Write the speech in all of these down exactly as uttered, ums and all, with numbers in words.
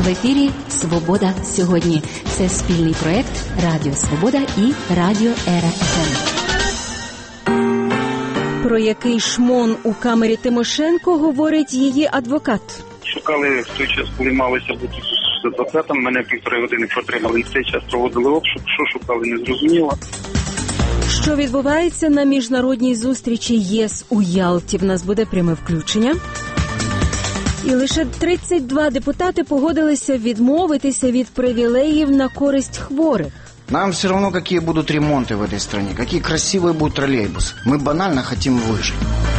ефірі «Свобода сьогодні». Це спільний проєкт Радіо Свобода і Радіо Ера еф ем. Про який шмон у камері Тимошенко говорить її адвокат. Шукали в той час, коли малися бути з адвокатом. Мене півтори години протримали. В цей час проводили обшук. Що шукали, не зрозуміло. Що відбувається на міжнародній зустрічі ЄС у Ялті? В нас буде пряме включення. І лише тридцять два депутати погодилися відмовитися від привілеїв на користь хворих. Нам все равно, какие будут ремонты в этой стране, какие красивые будут троллейбусы. Мы банально хотим выжить.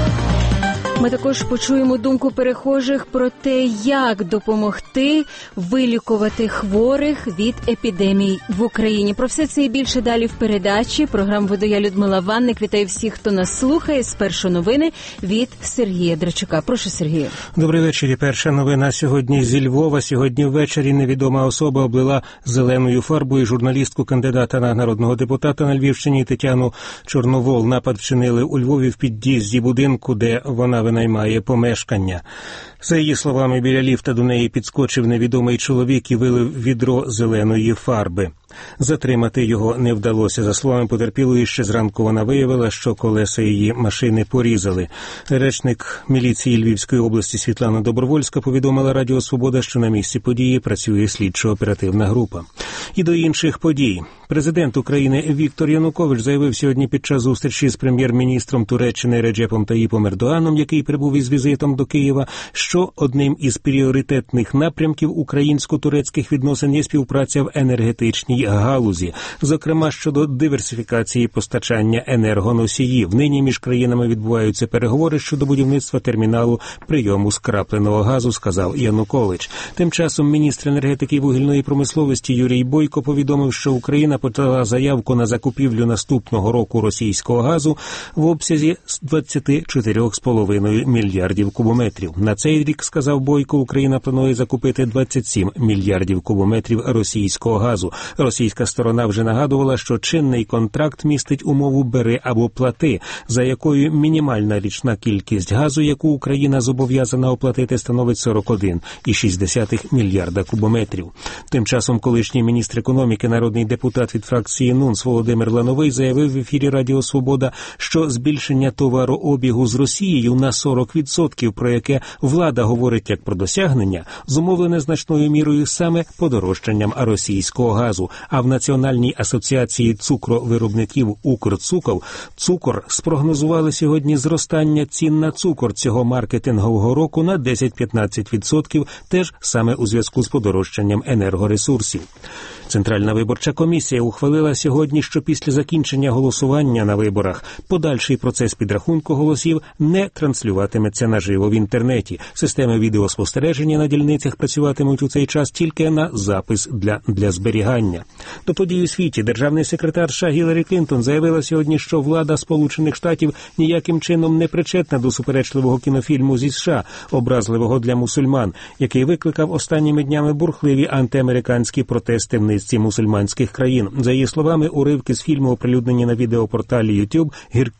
Ми також почуємо думку перехожих про те, як допомогти вилікувати хворих від епідемій в Україні. Про все це і більше далі в передачі. Програму веду я, Людмила Ванник. Вітаю всіх, хто нас слухає. Спершу новини від Сергія Драчука. Прошу, Сергію. Добрий вечір. Перша новина сьогодні зі Львова. Сьогодні ввечері невідома особа облила зеленою фарбою журналістку кандидата на народного депутата на Львівщині Тетяну Чорновол. Напад вчинили у Львові в під'їзді будинку, де вона винаймає помешкання. За її словами, біля ліфта до неї підскочив невідомий чоловік і вилив відро зеленої фарби. Затримати його не вдалося. За словами потерпілої, ще зранку вона виявила, що колеса її машини порізали. Речник міліції Львівської області Світлана Добровольська повідомила Радіо Свобода, що на місці події працює слідчо-оперативна група. І до інших подій. Президент України Віктор Янукович заявив сьогодні під час зустрічі з прем'єр-міністром Туреччини Реджепом Таїпом Ердоганом, який прибув із візитом до Києва, що одним із пріоритетних напрямків українсько-турецьких відносин є співпраця в енергетичній галузі, зокрема щодо диверсифікації постачання енергоносіїв. Нині між країнами відбуваються переговори щодо будівництва терміналу прийому скрапленого газу, сказав Янукович. Тим часом міністр енергетики і вугільної промисловості Юрій Бойко повідомив, що Україна подала заявку на закупівлю наступного року російського газу в обсязі двадцять чотири з половиною мільярдів кубометрів. На цей рік, сказав Бойко, Україна планує закупити двадцять сім мільярдів кубометрів російського газу. Російська сторона вже нагадувала, що чинний контракт містить умову «бери або плати», за якою мінімальна річна кількість газу, яку Україна зобов'язана оплатити, становить сорок один цілих шість десятих мільярда кубометрів. Тим часом колишній міністр економіки, народний депутат від фракції НУНС Володимир Лановий заявив в ефірі Радіо Свобода, що збільшення товарообігу з Росією на сорок відсотків, про яке влада говорить як про досягнення, зумовлене значною мірою саме подорожчанням російського газу. А в Національній асоціації цукровиробників «Укрцукор» «Цукор» спрогнозували сьогодні зростання цін на цукор цього маркетингового року на десять-п'ятнадцять відсотків, теж саме у зв'язку з подорожчанням енергоресурсів. Центральна виборча комісія ухвалила сьогодні, що після закінчення голосування на виборах подальший процес підрахунку голосів не транслюватиметься наживо в інтернеті. Системи відеоспостереження на дільницях працюватимуть у цей час тільки на запис для, для зберігання. До подій у світі державний секретар США Гіларі Клінтон заявила сьогодні, що влада Сполучених Штатів ніяким чином не причетна до суперечливого кінофільму зі США, образливого для мусульман, який викликав останніми днями бурхливі антиамериканські протести в низці мусульманських країн. За її словами, уривки з фільму, оприлюднені на відеопорталі YouTube,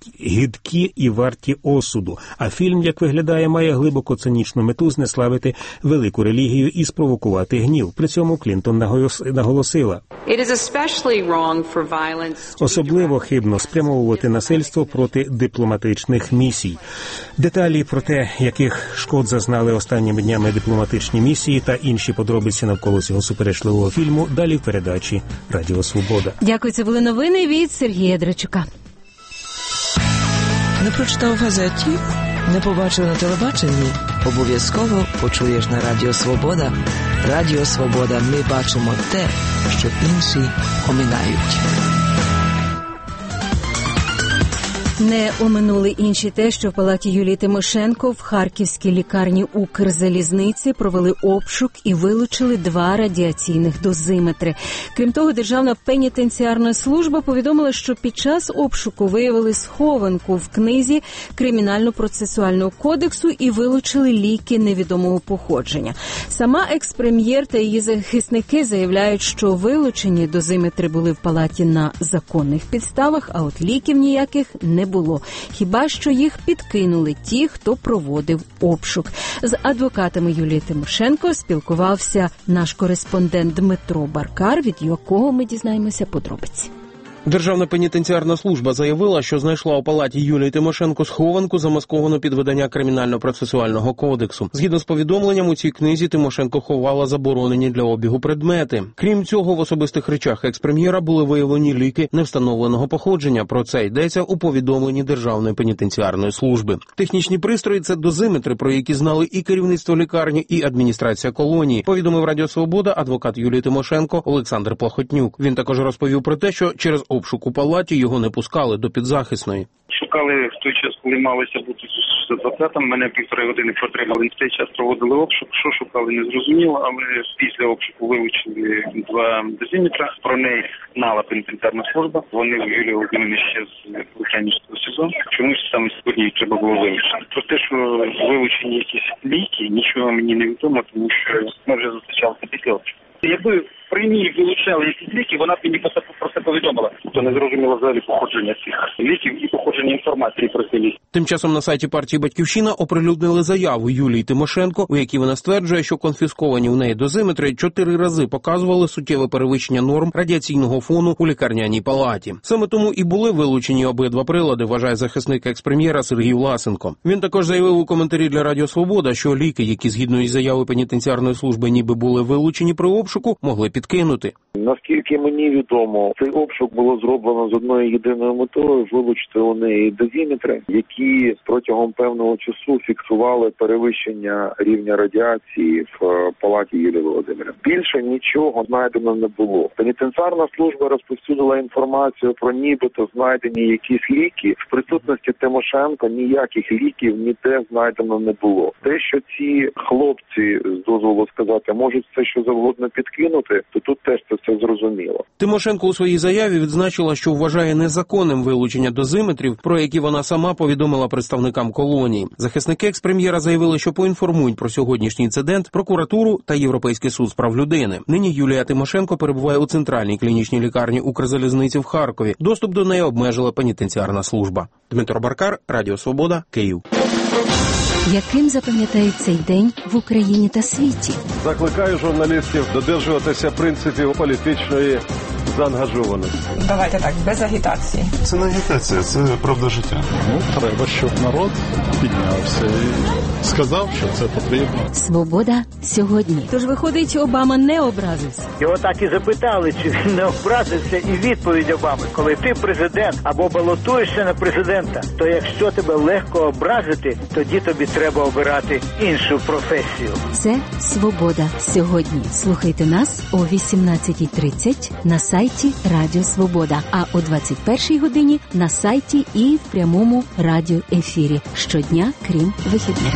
гидкі і варті осуду. А фільм, як виглядає, має глибоко цинічну мету знеславити велику релігію і спровокувати гнів. При цьому Клінтон наголосила: особливо хибно спрямовувати насильство проти дипломатичних місій. Деталі про те, яких шкод зазнали останніми днями дипломатичні місії та інші подробиці навколо цього суперечливого фільму, далі в передачі Радіо Свобода. Дякую, це були новини від Сергія Драчука. Не прочитав в газеті? Не побачив на телебаченні? Обов'язково почуєш на Радіо Свобода. Радіо Свобода. Ми бачимо те, що інші оминають. Не оминули інші те, що в палаті Юлії Тимошенко в харківській лікарні Укрзалізниці провели обшук і вилучили два радіаційних дозиметри. Крім того, Державна пенітенціарна служба повідомила, що під час обшуку виявили схованку в книзі Кримінально-процесуального кодексу і вилучили ліки невідомого походження. Сама екс-прем'єр та її захисники заявляють, що вилучені дозиметри були в палаті на законних підставах, а от ліків ніяких не було. Хіба що їх підкинули ті, хто проводив обшук. З адвокатами Юлії Тимошенко спілкувався наш кореспондент Дмитро Баркар, від якого ми дізнаємося подробиці. Державна пенітенціарна служба заявила, що знайшла у палаті Юлії Тимошенко схованку, замасковану під видання Кримінально-процесуального кодексу. Згідно з повідомленням, у цій книзі Тимошенко ховала заборонені для обігу предмети. Крім цього, в особистих речах екс-прем'єра були виявлені ліки невстановленого походження. Про це йдеться у повідомленні Державної пенітенціарної служби. Технічні пристрої – це дозиметри, про які знали і керівництво лікарні, і адміністрація колонії, повідомив Радіо Свобода адвокат Юлії Тимошенко Олександр Плахотнюк. Він також розповів про те, що через обшук у палаті його не пускали до підзахисної. Шукали в той час, коли малися бути з адвокатом. Мене півтори години протримали. В цей час проводили обшук. Що шукали, не зрозуміло, але після обшуку вилучили два дозиметра. Про неї знала пенітенціарна служба. Вони у Юлії Володимирівни ще з Лук'янівського СІЗО. Чомусь саме сьогодні їх треба було вилучити. Про те, що вилучені якісь ліки, нічого мені не відомо, тому що ми вже зустрічалися після обшуку. Якби при ній вилучали якісь ліки, вона б мені про це повідомила. То не зрозуміло взагалі походження цих ліків і походження інформації про ці ліки. Тим часом на сайті партії «Батьківщина» оприлюднили заяву Юлії Тимошенко, у якій вона стверджує, що конфісковані у неї дозиметри чотири рази показували суттєве перевищення норм радіаційного фону у лікарняній палаті. Саме тому і були вилучені обидва прилади, вважає захисник екс-прем'єра Сергій Власенко. Він також заявив у коментарі для Радіо Свобода, що ліки, які згідно із заявою пенітенціарної служби ніби були вилучені при обшуку, могли підкинути. Наскільки мені відомо, цей обшук було зроблено з одною єдиною метою – вилучити у неї дозиметри, які протягом певного часу фіксували перевищення рівня радіації в палаті Юлії Володимирівни. Більше нічого знайдено не було. Пенітенціарна служба розповсюдила інформацію про нібито знайдені якісь ліки. В присутності Тимошенко ніяких ліків ніде знайдено не було. Те, що ці хлопці, з дозволу сказати, можуть все що завгодно підкинути, то тут теж це все зрозуміло. Тимошенко у своїй заяві відзначила, що вважає незаконним вилучення дозиметрів, про які вона сама повідомила представникам колонії. Захисники екс-прем'єра заявили, що поінформують про сьогоднішній інцидент прокуратуру та Європейський суд з прав людини. Нині Юлія Тимошенко перебуває у центральній клінічній лікарні Укрзалізниці в Харкові. Доступ до неї обмежила пенітенціарна служба. Дмитро Баркар, Радіо Свобода, Київ. Яким запам'ятають цей день в Україні та світі? Закликаю журналістів додержуватися принципів політичної заангажованості. Давайте так, без агітації. Це не агітація, це правда життя. Ну, треба, щоб народ піднявся і сказав, що це потрібно. Свобода сьогодні. Тож, виходить, Обама не образився. Його так і запитали, чи він не образився, і відповідь Обами: коли ти президент або балотуєшся на президента, то якщо тебе легко образити, тоді тобі треба обирати іншу професію. Це «Свобода сьогодні». Слухайте нас о вісімнадцятій тридцять на сайті Радіо Свобода, а о двадцять першій годині на сайті і в прямому радіоефірі. Щодня, крім вихідних.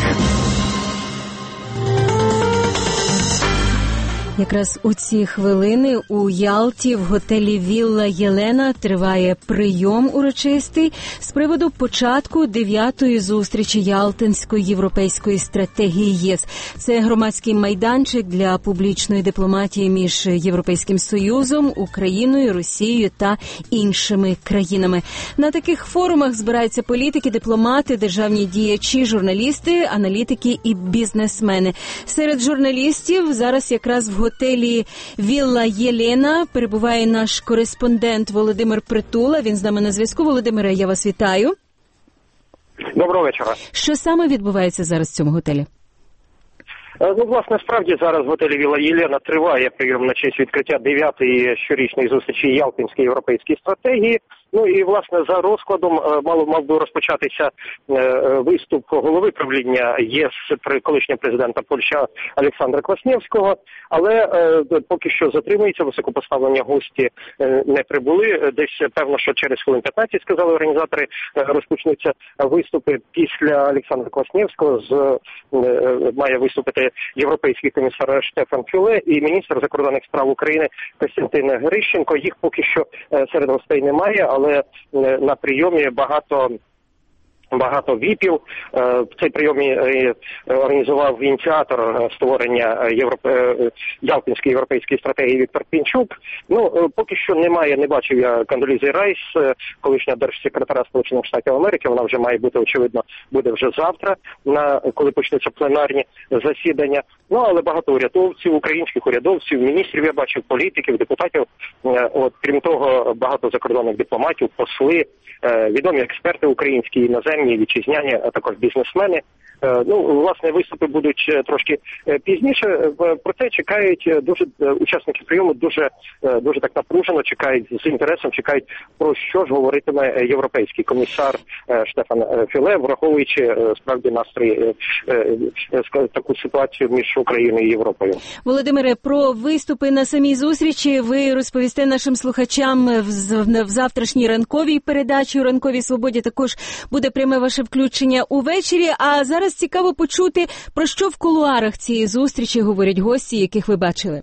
Якраз у ці хвилини у Ялті в готелі «Вілла Єлена» триває прийом урочистий з приводу початку дев'ятої зустрічі Ялтинської європейської стратегії ЄС. Це громадський майданчик для публічної дипломатії між Європейським Союзом, Україною, Росією та іншими країнами. На таких форумах збираються політики, дипломати, державні діячі, журналісти, аналітики і бізнесмени. Серед журналістів зараз якраз в готелі «Вілла Єлена» перебуває наш кореспондент Володимир Притула. Він з нами на зв'язку. Володимире, я вас вітаю. Доброго вечора. Що саме відбувається зараз в цьому готелі? Ну, власне, справді зараз в готелі «Вілла Єлена» триває прийом на честь відкриття дев'ятої щорічної зустрічі Ялтинської європейської стратегії. Ну і, власне, за розкладом мав, мав би розпочатися виступ голови правління ЄС при колишнього президента Польщі Олександра Кваснєвського, але поки що затримується, високопоставлені гості не прибули. Десь, певно, що через хвилин п'ятнадцять, сказали організатори, розпочнуться виступи. Після Олександра Кваснєвського з, має виступити європейський комісар Штефан Фюле і міністр закордонних справ України Костянтин Грищенко. Їх поки що серед гостей немає, але але на прийомі багато багато віпів. Цей прийом організував ініціатор створення Європе... Ялтинської європейської стратегії Віктор Пінчук. Ну, поки що немає, не бачив я Кондолізи Райс, колишня держсекретаря Сполучених Штатів Америки. Вона вже має бути, очевидно, буде вже завтра, на коли почнуться пленарні засідання. Ну, але багато урядовців, українських урядовців, міністрів я бачив, політиків, депутатів. От, крім того, багато закордонних дипломатів, посли, відомі експерти українські, іноземні, вітчизняні, а також бізнесмени. Ну, власне, виступи будуть трошки пізніше. Проте чекають дуже учасники прийому дуже дуже так напружено, чекають з інтересом, чекають про що ж говоритиме європейський комісар Штефан Фюле, враховуючи справді настрої, таку ситуацію між Україною і Європою. Володимире, про виступи на самій зустрічі ви розповісте нашим слухачам в завтрашній ранковій передачі у «Ранковій свободі». Також буде пряме ваше включення увечері. А зараз цікаво почути, про що в кулуарах цієї зустрічі говорять гості, яких ви бачили.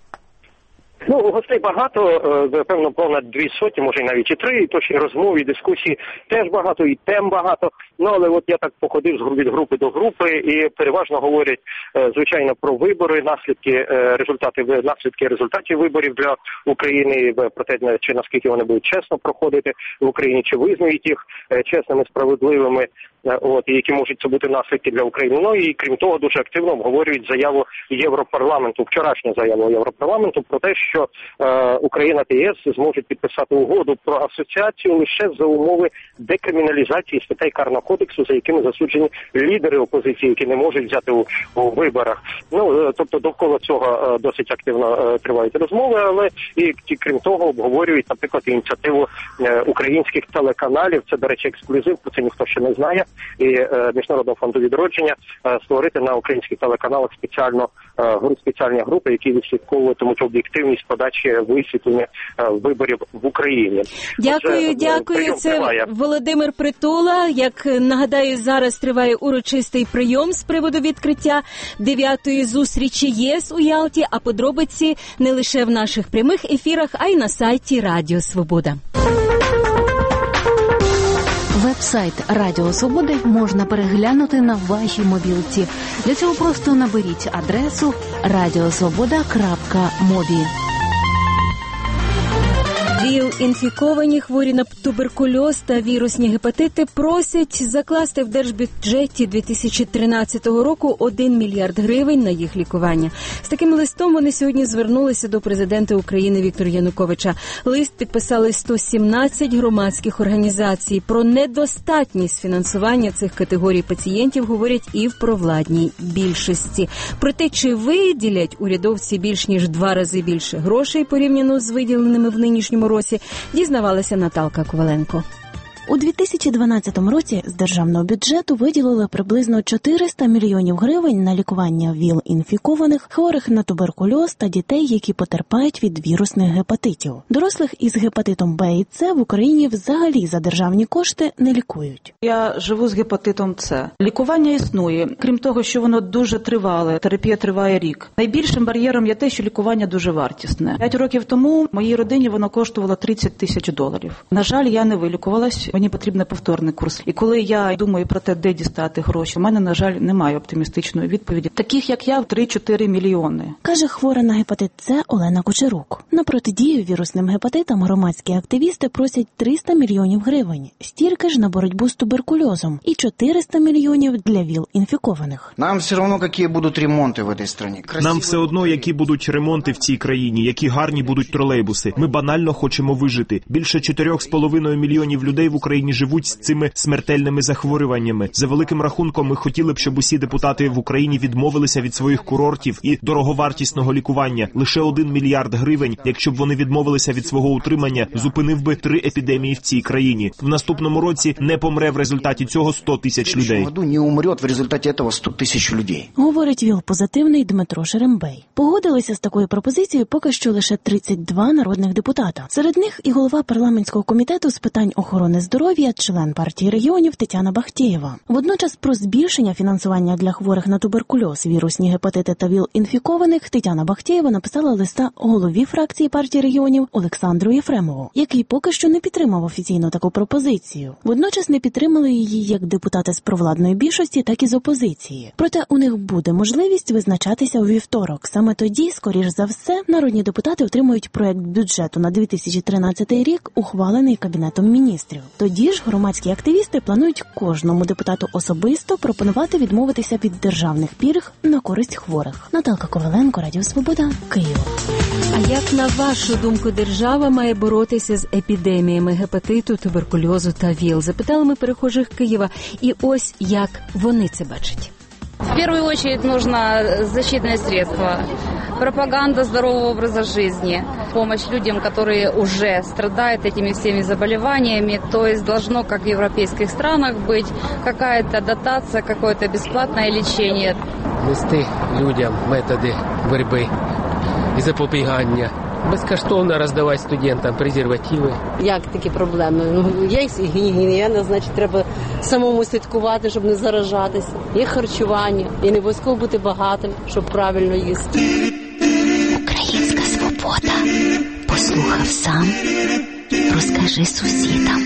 Ну, гостей багато, певно, понад дві сотні, може навіть і три, і точні розмови, і дискусії теж багато, і тем багато. Ну, але от я так походив від групи до групи, і переважно говорять, звичайно, про вибори, наслідки, результати, наслідки результатів виборів для України, про те, чи наскільки вони будуть чесно проходити в Україні, чи визнають їх чесними, справедливими, от, і які можуть це бути наслідки для України. Ну, і крім того, дуже активно обговорюють заяву Європарламенту, вчорашню заяву Європарламенту про те, що е, Україна та ЄС зможуть підписати угоду про асоціацію лише за умови декриміналізації статей Карного кодексу, за якими засуджені лідери опозиції, які не можуть взяти у, у виборах. Ну, е, тобто довкола цього е, досить активно е, тривають розмови, але і, і крім того обговорюють, наприклад, ініціативу е, українських телеканалів. Це, до речі, ексклюзив, про це ніхто ще не знає. І е, Міжнародного фонду відродження е, створити на українських телеканалах спеціально е, спеціальні групи, які відслідковуватимуть об'єктивність подачі висвітлення е, виборів в Україні. Дякую, Отже, дякую. Це триває. Володимир Притула. Як нагадаю, зараз триває урочистий прийом з приводу відкриття дев'ятої зустрічі ЄС у Ялті, а подробиці не лише в наших прямих ефірах, а й на сайті Радіо Свобода. Веб-сайт Радіо Свободи можна переглянути на вашій мобілці. Для цього просто наберіть адресу радіосвобода крапка мобі. ВІЛ-інфіковані, хворі на туберкульоз та вірусні гепатити просять закласти в держбюджеті дві тисячі тринадцятого року один мільярд гривень на їх лікування. З таким листом вони сьогодні звернулися до президента України Віктора Януковича. Лист підписали сто сімнадцять громадських організацій. Про недостатність фінансування цих категорій пацієнтів говорять і в провладній більшості. Про те, чи виділять урядовці більш ніж два рази більше грошей порівняно з виділеними в нинішньому році, дізнавалася Наталка Коваленко. У дві тисячі дванадцятому році з державного бюджету виділили приблизно чотириста мільйонів гривень на лікування ВІЛ-інфікованих, хворих на туберкульоз та дітей, які потерпають від вірусних гепатитів. Дорослих із гепатитом Б і С в Україні взагалі за державні кошти не лікують. Я живу з гепатитом С. Лікування існує, крім того, що воно дуже тривале, терапія триває рік. Найбільшим бар'єром є те, що лікування дуже вартісне. П'ять років тому моїй родині воно коштувало тридцять тисяч доларів. На жаль, я не вилікувалась. Мені потрібен повторний курс. І коли я думаю про те, де дістати гроші, у мене, на жаль, немає оптимістичної відповіді. Таких, як я, три-чотири мільйони. Каже хвора на гепатит С Олена Кучерук. На протидію вірусним гепатитам громадські активісти просять триста мільйонів гривень. Стільки ж на боротьбу з туберкульозом. І чотириста мільйонів для ВІЛ-інфікованих. Нам все одно, які будуть ремонти в цій країні. Нам все одно, які будуть ремонти в цій країні, які гарні будуть тролейбуси. Ми банально хочемо вижити. Більше чотирьох з половиною мільйонів людей в Україні живуть з цими смертельними захворюваннями. За великим рахунком, ми хотіли б, щоб усі депутати в Україні відмовилися від своїх курортів і дороговартісного лікування. Лише один мільярд гривень, якщо б вони відмовилися від свого утримання, зупинив би три епідемії в цій країні. В наступному році не помре в результаті цього сто тисяч людей. Не умре в результаті цього сто тисяч людей. Говорить ВІЛ-позитивний Дмитро Шерембей. Погодилися з такою пропозицією поки що лише тридцять два народних депутата. Серед них і голова парламентського комітету з питань охорони здоров'я здоров'я, член партії регіонів Тетяна Бахтєєва. Водночас про збільшення фінансування для хворих на туберкульоз, вірусні гепатити та ВІЛ-інфікованих Тетяна Бахтєєва написала листа голові фракції партії регіонів Олександру Єфремову, який поки що не підтримав офіційно таку пропозицію. Водночас не підтримали її як депутати з провладної більшості, так і з опозиції. Проте у них буде можливість визначатися у вівторок. Саме тоді, скоріш за все, народні депутати отримують проект бюджету на дві тисячі тринадцятий рік, ухвалений Кабінетом міністрів. Тоді ж громадські активісти планують кожному депутату особисто пропонувати відмовитися від державних пільг на користь хворих. Наталка Коваленко, Радіо Свобода, Київ. А як, на вашу думку, держава має боротися з епідеміями гепатиту, туберкульозу та ВІЛ? Запитали ми перехожих Києва. І ось як вони це бачать. В первую очередь нужно защитные средства, пропаганда здорового образа жизни, помощь людям, которые уже страдают этими всеми заболеваниями. То есть должно, как в европейских странах, быть какая-то дотация, какое-то бесплатное лечение. Нести людям методи боротьби і запобігання. Безкоштовно роздавати студентам презервативи. Як такі проблеми? Ну, є гігієна, значить, треба самому слідкувати, щоб не заражатися. Є харчування, і не обов'язково бути багатим, щоб правильно їсти. Українська свобода. Послухав сам, розкажи сусідам.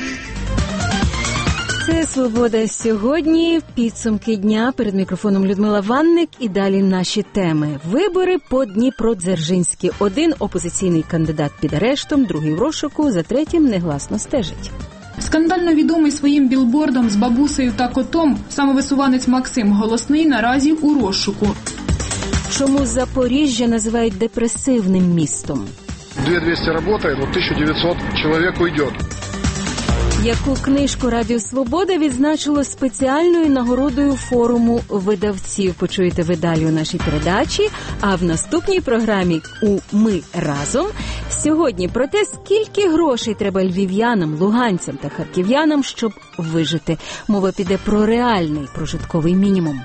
Це «Свобода сьогодні». Підсумки дня. Перед мікрофоном Людмила Ванник. І далі наші теми. Вибори по Дніпродзержинській. Один опозиційний кандидат під арештом, другий в розшуку, за третім негласно стежить. Скандально відомий своїм білбордом з бабусею та котом, самовисуванець Максим Голосний наразі у розшуку. Чому Запоріжжя називають депресивним містом? дві тисячі двісті працює, но тисяча дев'ятсот чоловік уйде. Яку книжку «Радіо Свобода» відзначило спеціальною нагородою форуму видавців. Почуєте ви далі у нашій передачі. А в наступній програмі у «Ми разом» сьогодні про те, скільки грошей треба львів'янам, луганцям та харків'янам, щоб вижити. Мова піде про реальний прожитковий мінімум.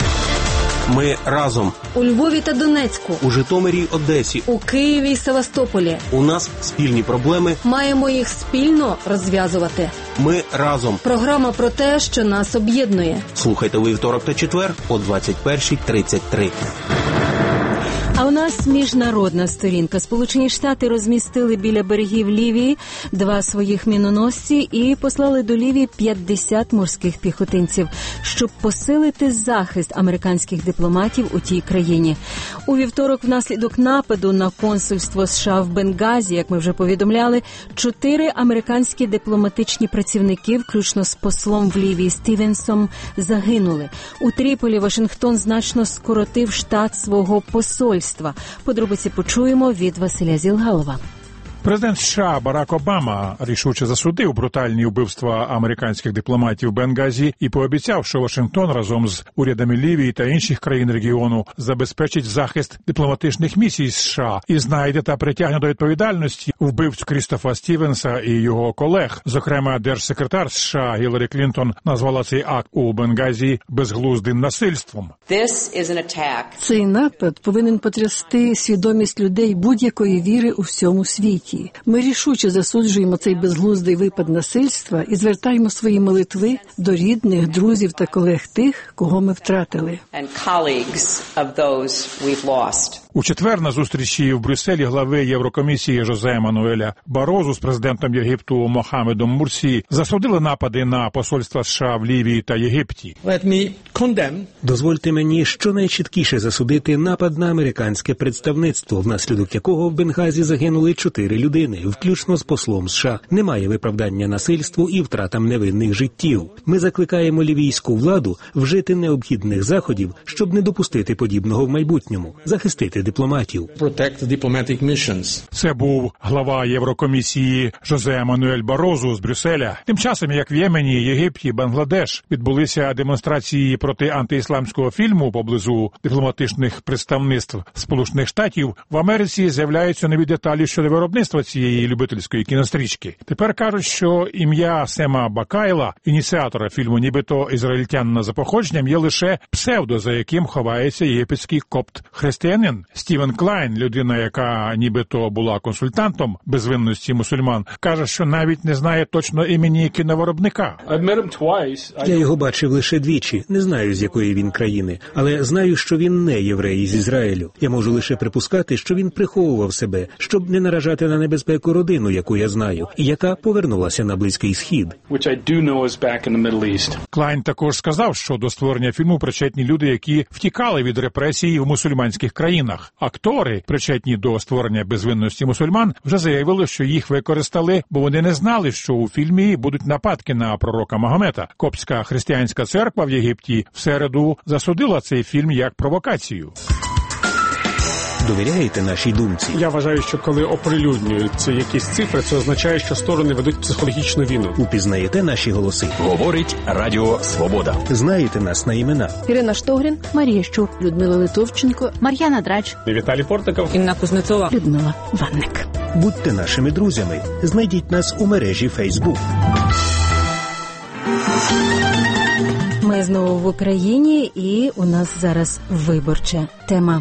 Ми разом. У Львові та Донецьку. У Житомирі й Одесі. У Києві й Севастополі. У нас спільні проблеми. Маємо їх спільно розв'язувати. Ми разом. Програма про те, що нас об'єднує. Слухайте у вівторок та четвер о двадцять першій тридцять три. А у нас міжнародна сторінка. Сполучені Штати розмістили біля берегів Лівії два своїх міноносці і послали до Лівії п'ятдесят морських піхотинців, щоб посилити захист американських дипломатів у тій країні. У вівторок внаслідок нападу на консульство США в Бенгазі, як ми вже повідомляли, чотири американські дипломатичні працівники, включно з послом в Лівії Стівенсом, загинули. У Тріполі Вашингтон значно скоротив штат свого посольства. Подробиці почуємо від Василя Зілгалова. Президент США Барак Обама рішуче засудив брутальні вбивства американських дипломатів в Бенгазі і пообіцяв, що Вашингтон разом з урядами Лівії та інших країн регіону забезпечить захист дипломатичних місій США і знайде та притягне до відповідальності вбивць Крістофа Стівенса і його колег. Зокрема, держсекретар США Гіларі Клінтон назвала цей акт у Бенгазі безглуздим насильством. Цей напад повинен потрясти свідомість людей будь-якої віри у всьому світі. Ми рішуче засуджуємо цей безглуздий випад насильства і звертаємо свої молитви до рідних, друзів та колег тих, кого ми втратили. У четвер на зустрічі в Брюсселі глави Єврокомісії Жозе Мануеля Барозу з президентом Єгипту Мохамедом Мурсі засудили напади на посольства США в Лівії та Єгипті. Дозвольте мені щонайчіткіше засудити напад на американське представництво, внаслідок якого в Бенгазі загинули чотири людини, включно з послом США. Немає виправдання насильству і втратам невинних життів. Ми закликаємо лівійську владу вжити необхідних заходів, щоб не допустити подібного в майбутньому, захистити дипломатів. Це був глава Єврокомісії Жозе Мануель Барозу з Брюсселя. Тим часом, як в Ємені, Єгипті, Бангладеш відбулися демонстрації проти антиісламського фільму поблизу дипломатичних представництв Сполучених Штатів, в Америці з'являються нові деталі щодо виробництва виробництва цієї любительської кінострічки. Тепер кажуть, що ім'я Сема Бакайла, ініціатора фільму «Нібито ізраїльтянина за походженням», є лише псевдо, за яким ховається єгипетський копт-християнин. Стівен Клайн, людина, яка нібито була консультантом безвинності мусульман, каже, що навіть не знає точно імені кіновиробника. Я його бачив лише двічі, не знаю, з якої він країни, але знаю, що він не єврей з Ізраїлю. Я можу лише припускати, що він приховував себе, щоб не наражати на небезпеку родину, яку я знаю, і яка повернулася на Близький Схід. Клайн також сказав, що до створення фільму причетні люди, які втікали від репресій в мусульманських країнах. Актори, причетні до створення безвинності мусульман, вже заявили, що їх використали, бо вони не знали, що у фільмі будуть нападки на пророка Магомета. Коптська християнська церква в Єгипті в середу засудила цей фільм як провокацію. Довіряєте нашій думці? Я вважаю, що коли оприлюднюються якісь цифри, це означає, що сторони ведуть психологічну війну. Упізнаєте наші голоси? Говорить Радіо Свобода. Знаєте нас на імена? Ірина Штогрін, Марія Щур, Людмила Литовченко, Мар'яна Драч, Віталій Портников, Інна Кузнецова, Людмила Ванник. Будьте нашими друзями. Знайдіть нас у мережі Фейсбук. Ми знову в Україні, і у нас зараз виборча тема.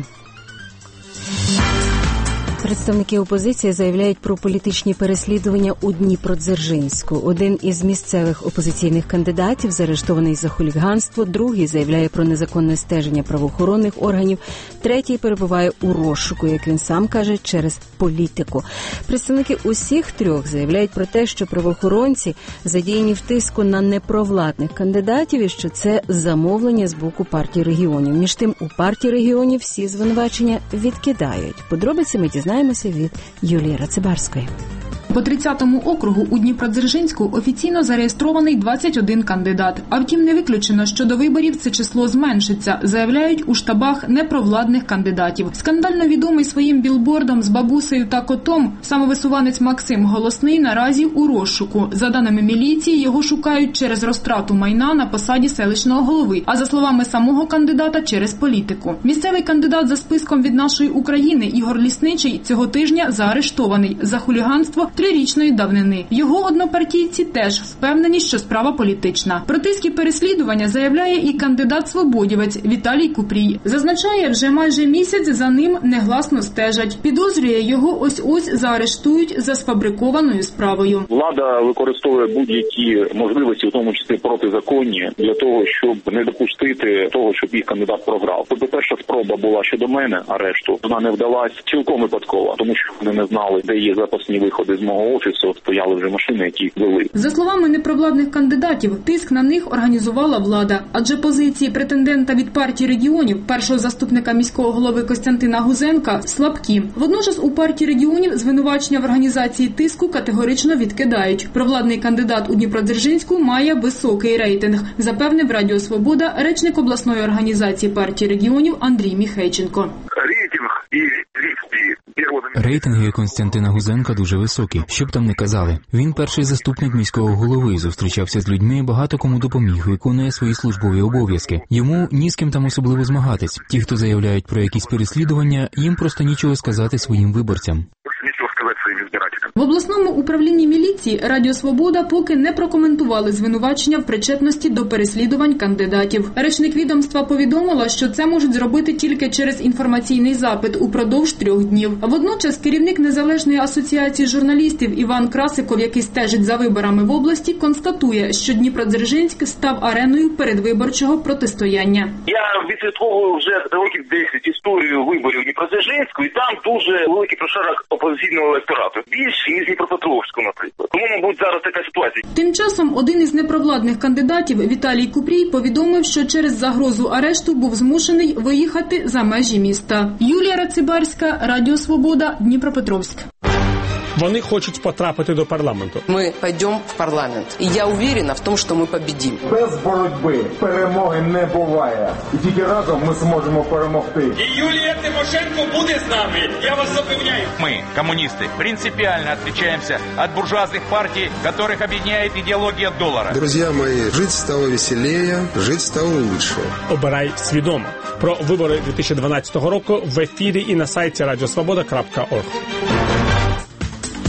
Представники опозиції заявляють про політичні переслідування у Дніпродзержинську. Один із місцевих опозиційних кандидатів заарештований за хуліганство, другий заявляє про незаконне стеження правоохоронних органів, третій перебуває у розшуку, як він сам каже, через політику. Представники усіх трьох заявляють про те, що правоохоронці задіяні в тиску на непровладних кандидатів і що це замовлення з боку партії регіонів. Між тим, у партії регіонів всі звинувачення відкидають. Подробиці ми дізнаємося від Юлії Рацибарської. По тридцятому округу у Дніпродзержинську офіційно зареєстрований двадцять один кандидат. А втім, не виключено, що до виборів це число зменшиться, заявляють у штабах непровладних кандидатів. Скандально відомий своїм білбордом з бабусею та котом самовисуванець Максим Голосний наразі у розшуку. За даними міліції, його шукають через розтрату майна на посаді селищного голови, а за словами самого кандидата, через політику. Місцевий кандидат за списком від «Нашої України» Ігор Лісничий цього тижня заарештований за хуліганство трирічної давнини. Його однопартійці теж впевнені, що справа політична. Про тиск і переслідування заявляє і кандидат-свободівець Віталій Купрій. Зазначає, вже майже місяць за ним негласно стежать. Підозрює, його ось-ось заарештують за сфабрикованою справою. Влада використовує будь-які можливості, в тому числі протизаконні, для того, щоб не допустити того, щоб їх кандидат програв. Тобто перша спроба була щодо мене, арешту. Вона не вдалась цілком випадково, тому що вони не знали, де є запасні виходи з мого офісу, стояли вже машини, які вели. За словами непровладних кандидатів, тиск на них організувала влада, адже позиції претендента від партії регіонів, першого заступника міського голови Костянтина Гузенка, слабкі. Водночас у партії регіонів звинувачення в організації тиску категорично відкидають. Провладний кандидат у Дніпродзержинську має високий рейтинг, запевнив Радіо Свобода речник обласної організації партії регіонів Андрій Міхейченко. Рейтинг і Рейтинги Костянтина Гузенка дуже високі. Що б там не казали. Він перший заступник міського голови, зустрічався з людьми, багато кому допоміг, виконує свої службові обов'язки. Йому ні з ким там особливо змагатись. Ті, хто заявляють про якісь переслідування, їм просто нічого сказати своїм виборцям. В обласному управлінні міліції Радіо Свобода поки не прокоментували звинувачення в причетності до переслідувань кандидатів. Речник відомства повідомила, що це можуть зробити тільки через інформаційний запит упродовж трьох днів. Водночас керівник Незалежної асоціації журналістів Іван Красиков, який стежить за виборами в області, констатує, що Дніпродзержинськ став ареною передвиборчого протистояння. Я відслідковую вже років десять історію виборів Дніпродзержинську, і там дуже великий прошарок опозиційного електорату. Більше, ніж Дніпропетровську, наприклад. Тому, мабуть, зараз така ситуація. Тим часом один із непровладних кандидатів, Віталій Купрій, повідомив, що через загрозу арешту був змушений виїхати за межі міста. Юлія Рацибарська, Радіо Свобода, Дніпропетровськ. Вони хочуть потрапити до парламенту. Ми підемо в парламент. І я впевнена в тому, що ми победимо. Без боротьби перемоги не буває. І тільки разом ми зможемо перемогти. І Юлія Тимошенко буде з нами. Я вас запевняю. Ми, комуністи, принципіально відрізняємося від буржуазних партій, яких об'єднує ідеологія долара. Друзі мої, жити стало веселіше, жити стало лучше. Обирай свідомо. Про вибори дві тисячі дванадцятого року в ефірі і на сайті радіо свобода крапка орг.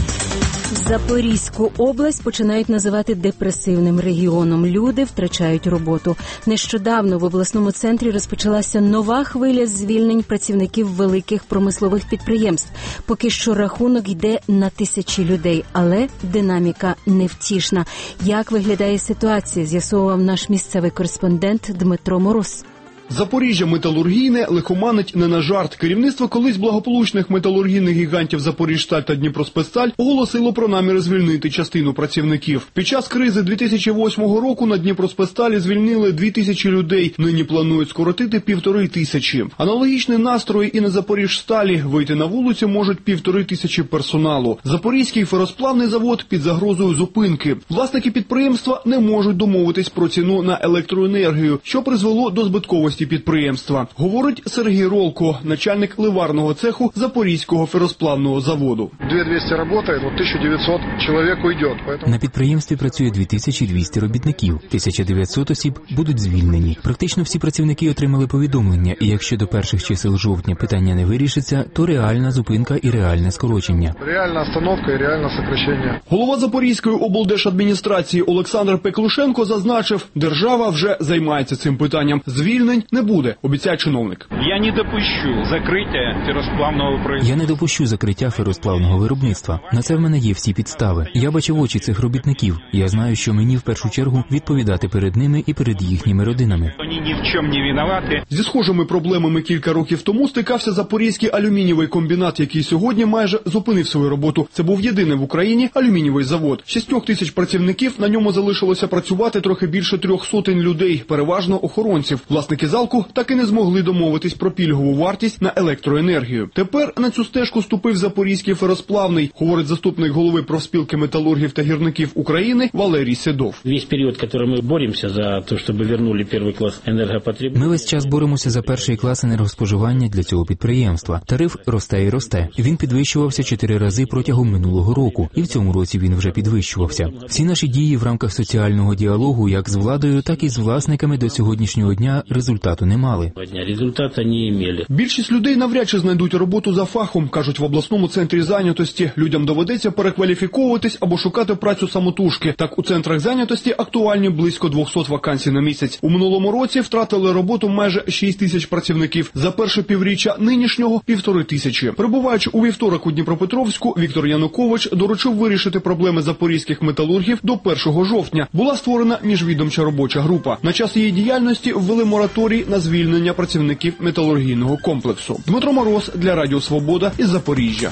Запорізьку область починають називати депресивним регіоном. Люди втрачають роботу. Нещодавно в обласному центрі розпочалася нова хвиля звільнень працівників великих промислових підприємств. Поки що рахунок йде на тисячі людей, але динаміка невтішна. Як виглядає ситуація, з'ясовував наш місцевий кореспондент Дмитро Мороз. Запоріжжя металургійне лихоманить не на жарт. Керівництво колись благополучних металургійних гігантів Запоріжсталь та Дніпроспецсталь оголосило про наміри звільнити частину працівників. Під час кризи дві тисячі восьмого року на Дніпроспецсталі звільнили дві тисячі людей. Нині планують скоротити півтори тисячі. Аналогічні настрої і на Запоріжсталі. Вийти на вулицю можуть півтори тисячі персоналу. Запорізький феросплавний завод під загрозою зупинки. Власники підприємства не можуть домовитись про ціну на електроенергію, що призвело до збитковості підприємства, говорить Сергій Ролко, начальник ливарного цеху Запорізького феросплавного заводу. дві тисячі двісті працює, но тисяча дев'ятсот чоловік уйде. Поэтому... На підприємстві працює дві тисячі двісті робітників, тисяча дев'ятсот осіб будуть звільнені. Практично всі працівники отримали повідомлення, і якщо до перших чисел жовтня питання не вирішиться, то реальна зупинка і реальне скорочення. Реальна остановка і реальне сокращення. Голова Запорізької облдержадміністрації Олександр Пеклушенко зазначив, держава вже займається цим питанням. Звільнень не буде, обіцяє чиновник. Я не допущу закриття феросплавного виробництва. Я не допущу закриття феросплавного виробництва. На це в мене є всі підстави. Я бачив очі цих робітників. Я знаю, що мені в першу чергу відповідати перед ними і перед їхніми родинами. Вони ні в чому не винуваті. Зі схожими проблемами кілька років тому стикався Запорізький алюмінієвий комбінат, який сьогодні майже зупинив свою роботу. Це був єдиний в Україні алюмінієвий завод. Шістьох тисяч працівників, на ньому залишилося працювати трохи більше трьох сотень людей, переважно охоронців. Власники залку так і не змогли домовитись про пільгову вартість на електроенергію. Тепер на цю стежку ступив Запорізький феросплавний, говорить заступник голови профспілки металургів та гірників України Валерій Седов. Весь період, коли ми боремося за те, щоб повернули перший клас енергопотребності. Ми весь час боремося за перший клас енергоспоживання для цього підприємства. Тариф росте і росте. Він підвищувався чотири рази протягом минулого року, і в цьому році він вже підвищувався. Всі наші дії в рамках соціального діалогу, як з владою, так і з власниками до сьогоднішнього дня результату не мали. Результату не мали. Більшість людей навряд чи знайдуть роботу за фахом, кажуть в обласному центрі зайнятості. Людям доведеться перекваліфіковуватись або шукати працю самотужки. Так у центрах зайнятості актуальні близько двісті вакансій на місяць. У минулому році втратили роботу майже шість тисяч працівників. За перше півріччя нинішнього – півтори тисячі. Перебуваючи у вівторок у Дніпропетровську, Віктор Янукович доручив вирішити проблеми запорізьких металургів до першого жовтня. Була створена міжвідомча робоча група. На час її діяльності ввели мораторій на звільнення працівників металургійного комплексу. Дмитро Мороз для Радіо Свобода із Запоріжжя.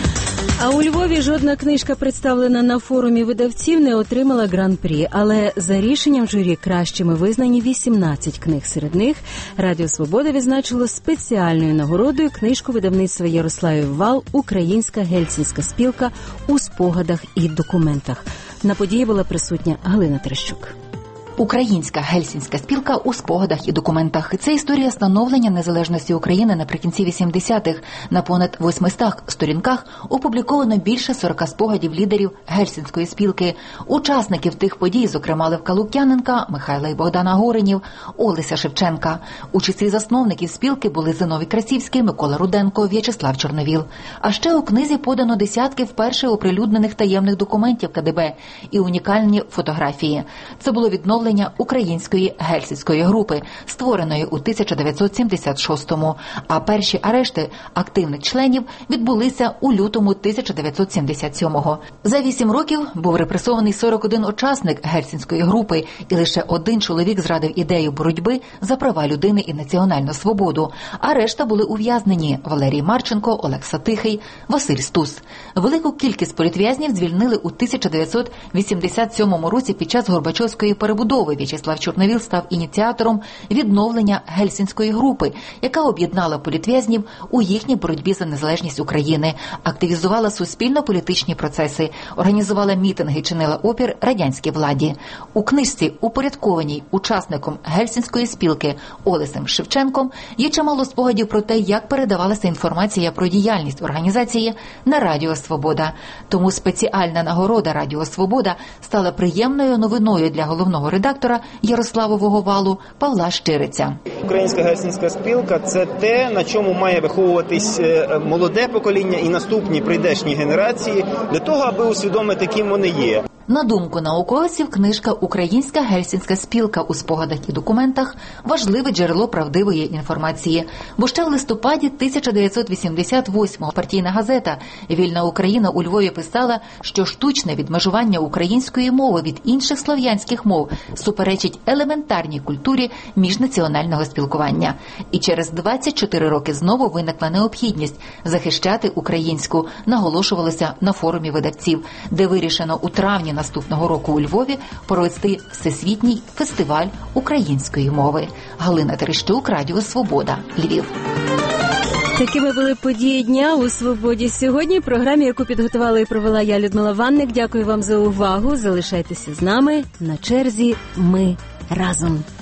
А у Львові жодна книжка, представлена на форумі видавців, не отримала гран-прі. Але за рішенням журі кращими визнані вісімнадцять книг. Серед них Радіо Свобода відзначило спеціальною нагородою книжку видавництва Ярославів Вал «Українська гельсінська спілка у спогадах і документах». На події була присутня Галина Терещук. Українська гельсінська спілка у спогадах і документах. Це історія становлення незалежності України наприкінці вісімдесятих. На понад восьмистах сторінках опубліковано більше сорока спогадів лідерів гельсінської спілки. Учасників тих подій, зокрема Левка Лук'яненка, Михайла і Богдана Горенів, Олеся Шевченка. У числі засновників спілки були Зиновій Красівський, Микола Руденко, В'ячеслав Чорновіл. А ще у книзі подано десятки вперше оприлюднених таємних документів КДБ і унікальні фотографії. Це було відновлення Української гельсінської групи, створеної у тисяча дев'ятсот сімдесят шостому, а перші арешти активних членів відбулися у лютому тисяча дев'ятсот сімдесят сьомого. За вісім років був репресований сорок один учасник гельсінської групи, і лише один чоловік зрадив ідею боротьби за права людини і національну свободу, а решта були ув'язнені – Валерій Марченко, Олекса Тихий, Василь Стус. Велику кількість політв'язнів звільнили у тисяча дев'ятсот вісімдесят сьомому році під час Горбачовської перебудови. В'ячеслав Чорновіл став ініціатором відновлення гельсінської групи, яка об'єднала політв'язнів у їхній боротьбі за незалежність України, активізувала суспільно-політичні процеси, організувала мітинги, чинила опір радянській владі. У книжці, упорядкованій учасником гельсінської спілки Олесем Шевченком, є чимало спогадів про те, як передавалася інформація про діяльність організації на Радіо Свобода. Тому спеціальна нагорода Радіо Свобода стала приємною новиною для головного редактора редактора Ярославового валу Павла Щириця. Українська гельсінська спілка – це те, на чому має виховуватись молоде покоління і наступні прийдешні генерації для того, аби усвідомити, ким вони є. На думку науковців, книжка «Українська гельсінська спілка» у спогадах і документах – важливе джерело правдивої інформації. Бо ще в листопаді тисяча дев'ятсот вісімдесят восьмого партійна газета «Вільна Україна» у Львові писала, що штучне відмежування української мови від інших слов'янських мов суперечить елементарній культурі міжнаціонального спілкування. І через двадцять чотири роки знову виникла необхідність захищати українську, наголошувалося на форумі видавців, де вирішено у травні наступного року у Львові провести Всесвітній фестиваль української мови. Галина Терещук, Радіо Свобода, Львів. Такими були події дня у «Свободі» сьогодні. В програмі, яку підготувала і провела я, Людмила Ванник. Дякую вам за увагу. Залишайтеся з нами. На черзі ми разом.